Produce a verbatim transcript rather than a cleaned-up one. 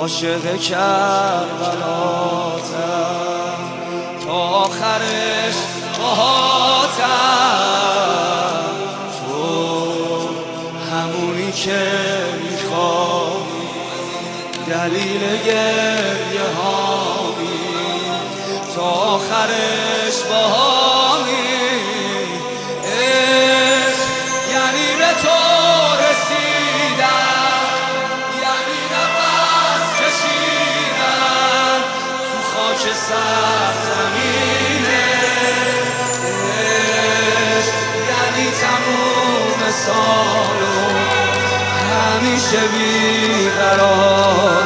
عاشق کربلاتم تا آخرش باهاتم، تو همونی که میخوای، دلیل گریه هامی، تا آخرش باهامی. عشق یعنی به تو رسیدن، یعنی نفس کشیدن تو خاک سرزمینه. عشق یعنی تموم سالو همیشه بیقرار